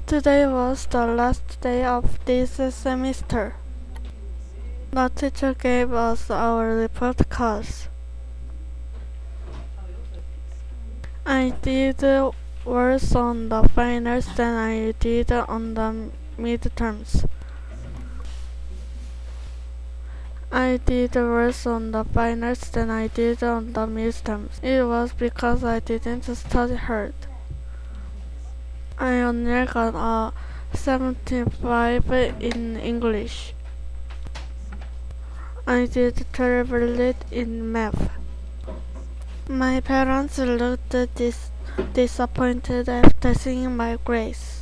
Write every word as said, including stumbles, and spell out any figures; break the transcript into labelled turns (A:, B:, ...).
A: Today was the last day of this semester. The teacher gave us our report cards. I did worse on the finals than I did on the midterms. I did worse on the finals than I did on the midterms. It was because I didn't study hard. I only got a seventy-five in English. I did terribly in math. My parents looked dis- disappointed after seeing my grades.